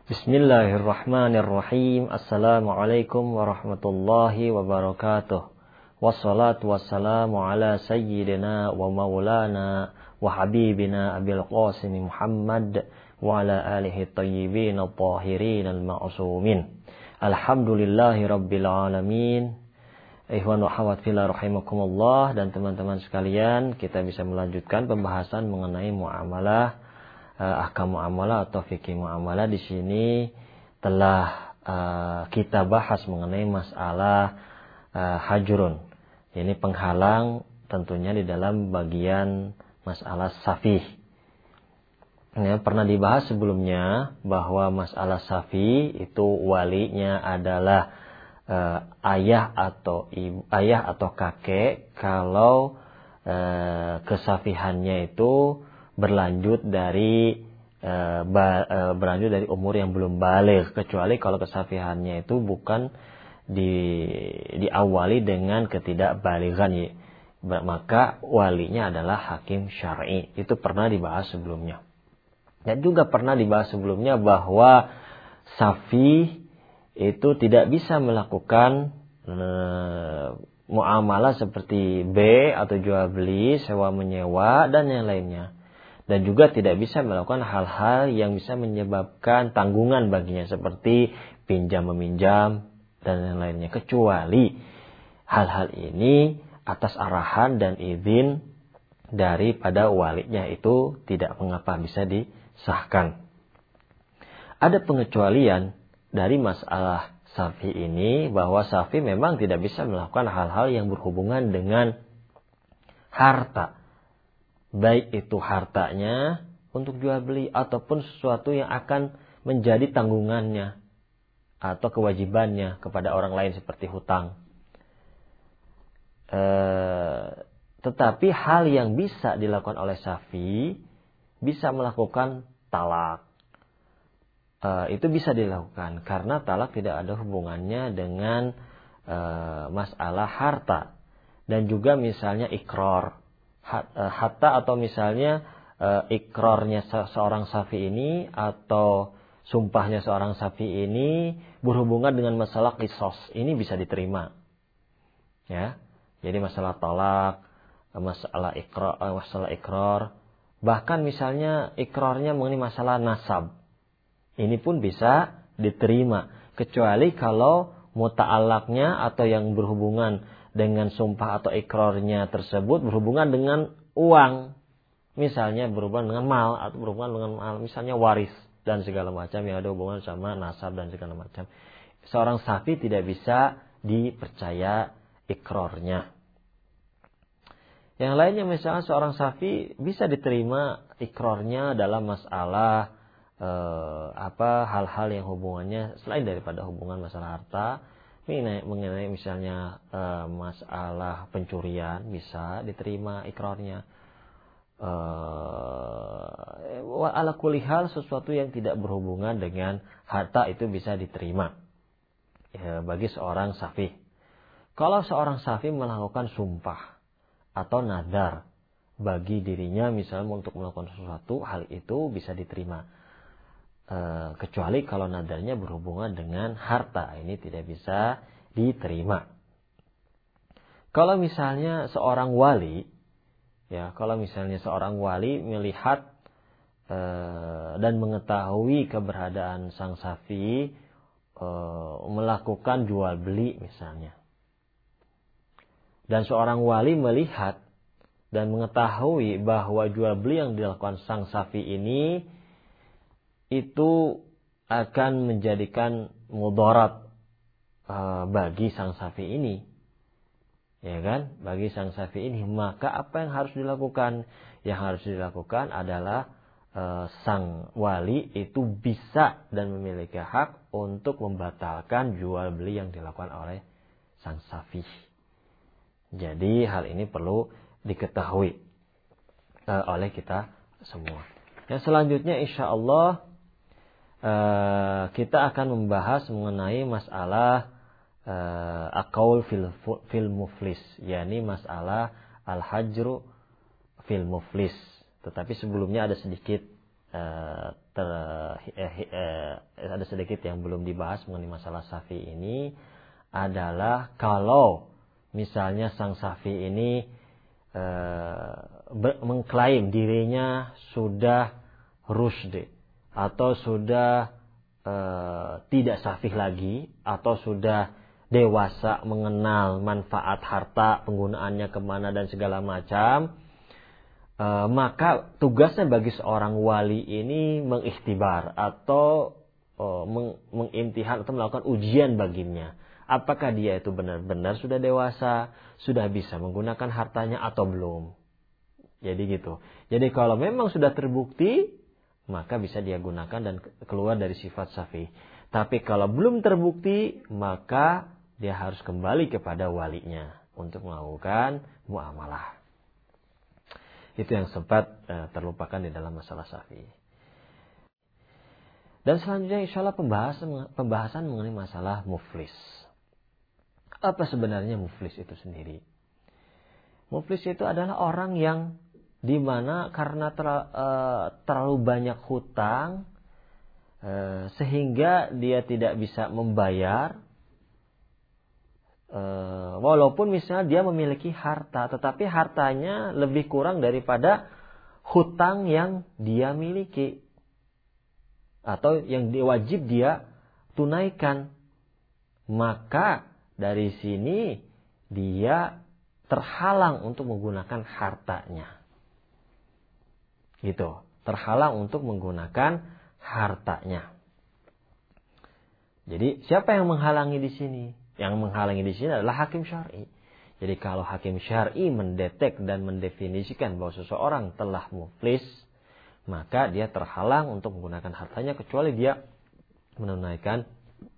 Bismillahirrahmanirrahim. Assalamualaikum warahmatullahi wabarakatuh. Wassalatu wassalamu ala sayyidina wa maulana wa habibina Abil Qasim Muhammad wa ala alihi tayyibin at-tahirin al-ma'sumin. Alhamdulillahi rabbil alamin. Ikhwan wa akhwat fillah rahimakumullah, dan teman-teman sekalian, kita bisa melanjutkan pembahasan mengenai muamalah, ahkam muamalah atau fikih muamalah. Di sini telah kita bahas mengenai masalah hajrun. Ini penghalang tentunya di dalam bagian masalah safih. Ya, pernah dibahas sebelumnya bahwa masalah safih itu walinya adalah ayah atau kakek kalau kesafihannya itu berlanjut dari umur yang belum baligh, kecuali kalau kesafihannya itu bukan diawali dengan ketidakbalighan, maka walinya adalah hakim syar'i. Itu pernah dibahas sebelumnya. Dan juga pernah dibahas sebelumnya bahwa safi itu tidak bisa melakukan muamalah seperti B atau jual beli, sewa menyewa dan yang lainnya. Dan juga tidak bisa melakukan hal-hal yang bisa menyebabkan tanggungan baginya seperti pinjam meminjam dan yang lainnya, kecuali hal-hal ini atas arahan dan izin daripada walinya, itu tidak mengapa, bisa disahkan. Ada pengecualian dari masalah safi ini, bahwa safi memang tidak bisa melakukan hal-hal yang berhubungan dengan harta, baik itu hartanya untuk jual beli ataupun sesuatu yang akan menjadi tanggungannya atau kewajibannya kepada orang lain seperti hutang. Tetapi hal yang bisa dilakukan oleh safi, bisa melakukan talak. Itu bisa dilakukan karena talak tidak ada hubungannya dengan masalah harta. Dan juga misalnya ikrar, hatta atau misalnya ikrarnya seorang safi ini atau sumpahnya seorang safi ini berhubungan dengan masalah qisas, ini bisa diterima. Ya, jadi masalah talak, masalah ikrar, bahkan misalnya ikrarnya mengenai masalah nasab, ini pun bisa diterima, kecuali kalau muta'allaqnya atau yang berhubungan dengan sumpah atau ikrarnya tersebut berhubungan dengan uang, misalnya berhubungan dengan mal atau berhubungan dengan mal, misalnya waris dan segala macam yang ada hubungan sama nasab dan segala macam. Seorang safi tidak bisa dipercaya ikrarnya. Yang lainnya misalnya seorang safi bisa diterima ikrarnya dalam masalah hal-hal yang hubungannya selain daripada hubungan masalah harta, mengenai misalnya masalah pencurian bisa diterima ikrarnya. Ala kulli hal, sesuatu yang tidak berhubungan dengan harta itu bisa diterima bagi seorang safi. Kalau seorang safi melakukan sumpah atau nadar bagi dirinya misalnya untuk melakukan sesuatu, hal itu bisa diterima. Kecuali kalau nadarnya berhubungan dengan harta, ini tidak bisa diterima. Kalau misalnya seorang wali, melihat dan mengetahui keberadaan sang safi melakukan jual beli misalnya, dan seorang wali melihat dan mengetahui bahwa jual beli yang dilakukan sang safi ini itu akan menjadikan mudarat bagi sang safi ini, ya kan? Bagi sang safi ini, maka apa yang harus dilakukan? Yang harus dilakukan adalah sang wali itu bisa dan memiliki hak untuk membatalkan jual beli yang dilakukan oleh sang safi. Jadi hal ini perlu diketahui oleh kita semua. Yang selanjutnya insyaallah kita akan membahas mengenai masalah aqaul fil muflis, yakni masalah al-hajru fil muflis. Tetapi sebelumnya ada sedikit ada sedikit yang belum dibahas mengenai masalah safi ini adalah kalau misalnya sang safi ini mengklaim dirinya sudah rusyd atau sudah tidak safih lagi atau sudah dewasa mengenal manfaat harta, penggunaannya kemana dan segala macam, maka tugasnya bagi seorang wali ini mengikhtibar atau mengimtihan atau melakukan ujian baginya. Apakah dia itu benar-benar sudah dewasa, sudah bisa menggunakan hartanya atau belum. Jadi gitu. Jadi kalau memang sudah terbukti, maka bisa dia gunakan dan keluar dari sifat safi. Tapi kalau belum terbukti, maka dia harus kembali kepada walinya untuk melakukan muamalah. Itu yang sempat terlupakan di dalam masalah safi. Dan selanjutnya insya Allah pembahasan mengenai masalah muflis. Apa sebenarnya muflis itu sendiri? Muflis itu adalah orang yang dimana karena terlalu banyak hutang sehingga dia tidak bisa membayar, walaupun misalnya dia memiliki harta, tetapi hartanya lebih kurang daripada hutang yang dia miliki atau yang wajib dia tunaikan. Maka dari sini dia terhalang untuk menggunakan hartanya. Gitu, terhalang untuk menggunakan hartanya. Jadi siapa yang menghalangi di sini? Yang menghalangi di sini adalah hakim syar'i. Jadi kalau hakim syar'i mendetek dan mendefinisikan bahwa seseorang telah muflis, maka dia terhalang untuk menggunakan hartanya kecuali dia menunaikan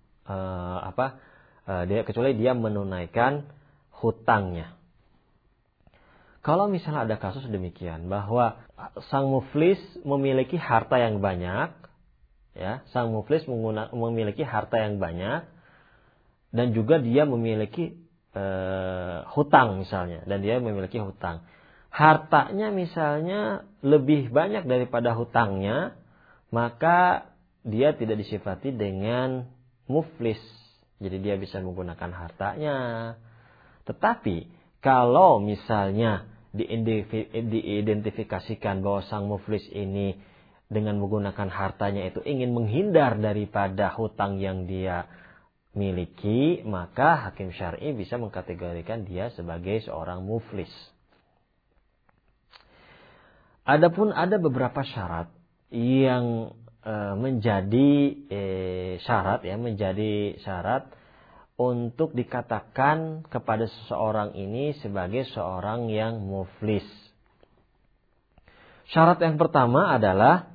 kecuali dia menunaikan hutangnya. Kalau misalnya ada kasus demikian bahwa sang muflis memiliki harta yang banyak, ya, sang muflis memiliki harta yang banyak dan juga dia memiliki hutang misalnya, dan dia memiliki hutang. Hartanya misalnya lebih banyak daripada hutangnya, maka dia tidak disifati dengan muflis. Jadi dia bisa menggunakan hartanya. Tetapi kalau misalnya diidentifikasikan bahwa sang muflis ini dengan menggunakan hartanya itu ingin menghindar daripada hutang yang dia miliki, maka hakim syar'i bisa mengkategorikan dia sebagai seorang muflis. Adapun ada beberapa syarat yang menjadi syarat untuk dikatakan kepada seseorang ini sebagai seorang yang muflis. Syarat yang pertama adalah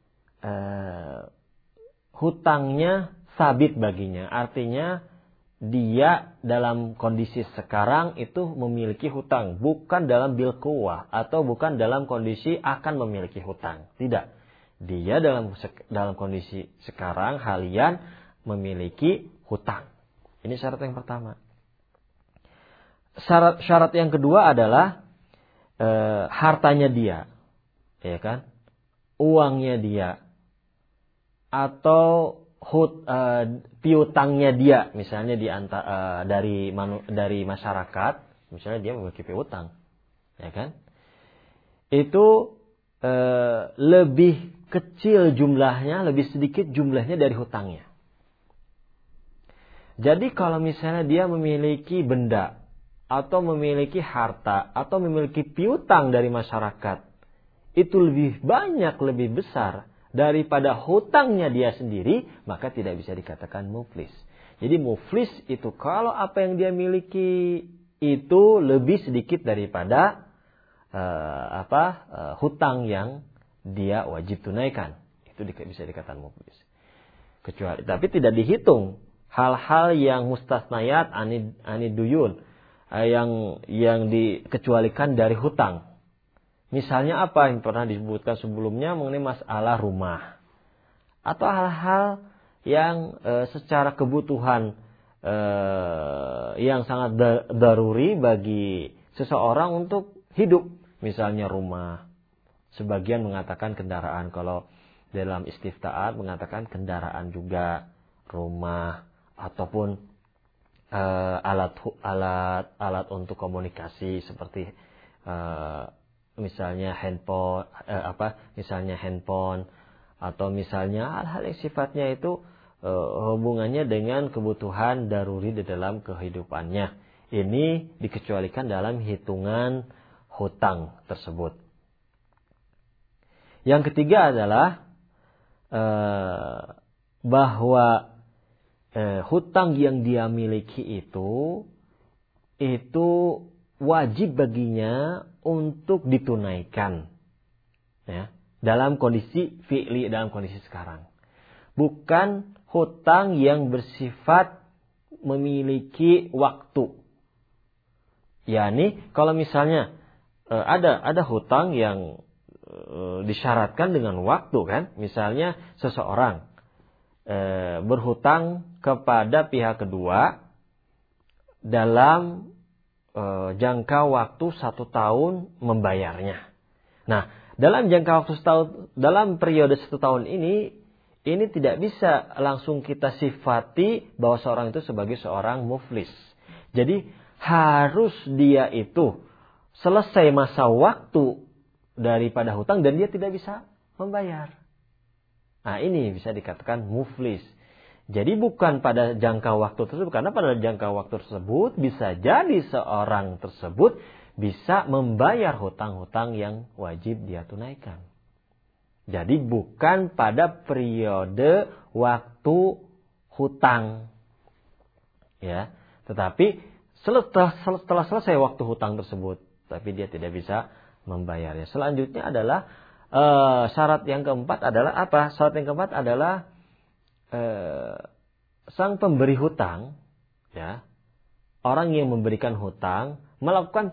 hutangnya sabit baginya. Artinya dia dalam kondisi sekarang itu memiliki hutang, bukan dalam bil quwwah atau bukan dalam kondisi akan memiliki hutang. Tidak. Dia dalam kondisi sekarang halian memiliki hutang. Ini syarat yang pertama. Syarat yang kedua adalah hartanya dia, ya kan? Uangnya dia, atau piutangnya dia, misalnya dari masyarakat, misalnya dia memiliki piutang, ya kan? Itu lebih kecil jumlahnya, lebih sedikit jumlahnya dari hutangnya. Jadi kalau misalnya dia memiliki benda atau memiliki harta atau memiliki piutang dari masyarakat, itu lebih banyak, lebih besar daripada hutangnya dia sendiri, maka tidak bisa dikatakan muflis. Jadi muflis itu kalau apa yang dia miliki itu lebih sedikit daripada hutang yang dia wajib tunaikan, itu bisa dikatakan muflis. Kecuali tapi tidak dihitung hal-hal yang mustasnayat aniduyun, yang dikecualikan dari hutang. Misalnya apa yang pernah disebutkan sebelumnya mengenai masalah rumah, atau hal-hal yang secara kebutuhan yang sangat daruri bagi seseorang untuk hidup. Misalnya rumah, sebagian mengatakan kendaraan. Kalau dalam istiftaat mengatakan kendaraan juga, rumah, ataupun alat untuk komunikasi seperti misalnya handphone atau misalnya hal-hal yang sifatnya itu hubungannya dengan kebutuhan daruri di dalam kehidupannya. Ini dikecualikan dalam hitungan hutang tersebut. Yang ketiga adalah bahwa hutang yang dia miliki itu wajib baginya untuk ditunaikan, ya, dalam kondisi fi'li, dalam kondisi sekarang. Bukan hutang yang bersifat memiliki waktu. Yani kalau misalnya ada hutang yang disyaratkan dengan waktu, kan? Misalnya seseorang berhutang kepada pihak kedua dalam jangka waktu 1 tahun membayarnya. Nah, dalam jangka waktu 1 tahun, dalam periode 1 tahun ini tidak bisa langsung kita sifati bahwa seorang itu sebagai seorang muflis. Jadi harus dia itu selesai masa waktu daripada hutang dan dia tidak bisa membayar. Nah, ini bisa dikatakan muflis. Jadi bukan pada jangka waktu tersebut, karena pada jangka waktu tersebut bisa jadi seorang tersebut bisa membayar hutang-hutang yang wajib dia tunaikan. Jadi bukan pada periode waktu hutang, ya, tetapi setelah selesai waktu hutang tersebut, tapi dia tidak bisa membayarnya. Selanjutnya adalah syarat yang keempat adalah apa? Syarat yang keempat adalah sang pemberi hutang, ya, orang yang memberikan hutang melakukan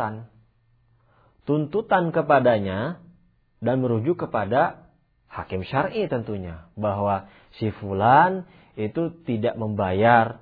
tuntutan kepadanya dan merujuk kepada hakim syar'i tentunya, bahwa si fulan itu tidak membayar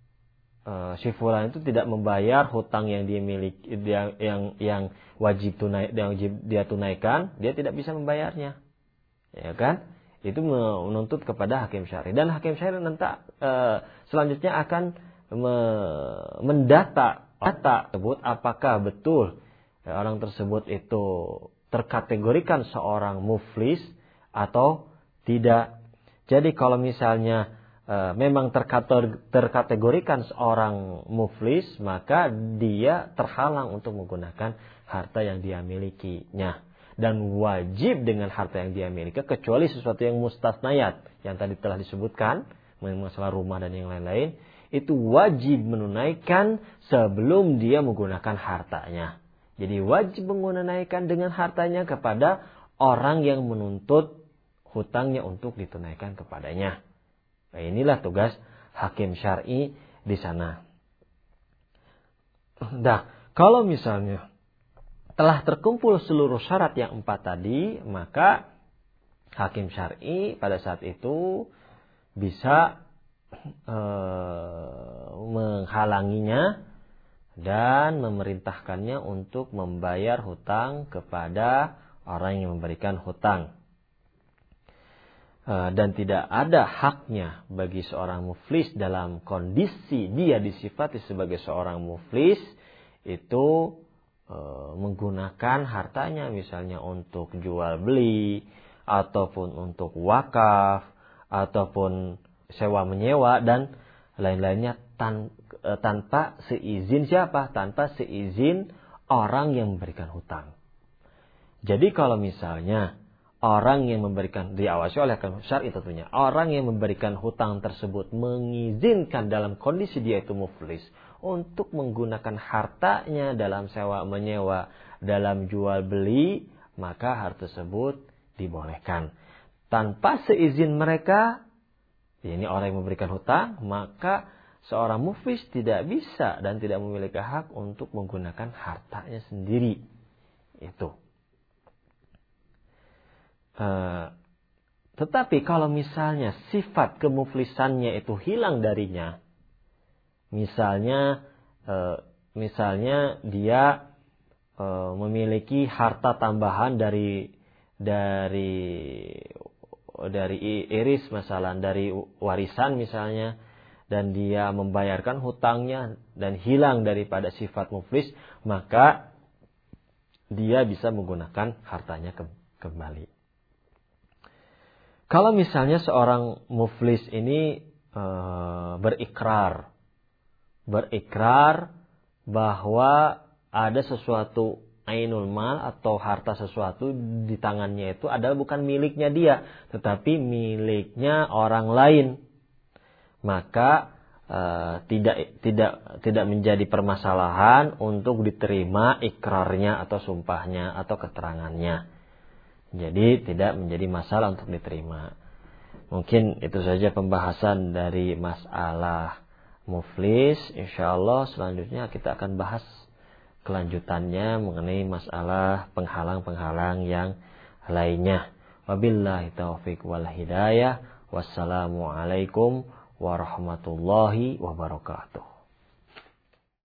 hutang yang dia miliki, yang wajib dia tunaikan, dia tidak bisa membayarnya, ya kan? Itu menuntut kepada hakim syar'i, dan hakim syar'i nanti selanjutnya akan mendata tersebut apakah betul orang tersebut itu terkategorikan seorang muflis atau tidak. Jadi kalau misalnya memang terkategorikan seorang muflis, maka dia terhalang untuk menggunakan harta yang dia milikinya, dan wajib dengan harta yang dia miliki, kecuali sesuatu yang mustasnayat yang tadi telah disebutkan, masalah rumah dan yang lain-lain, itu wajib menunaikan sebelum dia menggunakan hartanya. Jadi wajib menunaikan dengan hartanya kepada orang yang menuntut hutangnya untuk ditunaikan kepadanya. Nah, inilah tugas hakim syar'i di sana. Nah, kalau misalnya telah terkumpul seluruh syarat yang 4 tadi, maka hakim syar'i pada saat itu bisa menghalanginya dan memerintahkannya untuk membayar hutang kepada orang yang memberikan hutang. Dan tidak ada haknya bagi seorang muflis dalam kondisi dia disifati sebagai seorang muflis itu menggunakan hartanya misalnya untuk jual beli, ataupun untuk wakaf, ataupun sewa menyewa dan lain-lainnya tanpa seizin siapa? Tanpa seizin orang yang memberikan hutang. Jadi kalau misalnya orang yang memberikan, diawasi oleh hakim syar'i tentunya, orang yang memberikan hutang tersebut mengizinkan dalam kondisi dia itu muflis untuk menggunakan hartanya dalam sewa menyewa, dalam jual beli, maka harta tersebut dibolehkan. Tanpa seizin mereka, ini orang yang memberikan hutang, maka seorang muflis tidak bisa dan tidak memiliki hak untuk menggunakan hartanya sendiri. Itu. Tetapi kalau misalnya sifat kemuflisannya itu hilang darinya, misalnya dia memiliki harta tambahan dari iris masalah dari warisan misalnya, dan dia membayarkan hutangnya dan hilang daripada sifat muflis, maka dia bisa menggunakan hartanya kembali. Kalau misalnya seorang muflis ini berikrar bahwa ada sesuatu ainul mal atau harta sesuatu di tangannya itu adalah bukan miliknya dia, tetapi miliknya orang lain, maka tidak menjadi permasalahan untuk diterima ikrarnya atau sumpahnya atau keterangannya. Jadi tidak menjadi masalah untuk diterima. Mungkin itu saja pembahasan dari masalah muflis. Insyaallah selanjutnya kita akan bahas kelanjutannya mengenai masalah penghalang-penghalang yang lainnya. Wabillahi taufiq wal hidayah. Wassalamualaikum warahmatullahi wabarakatuh.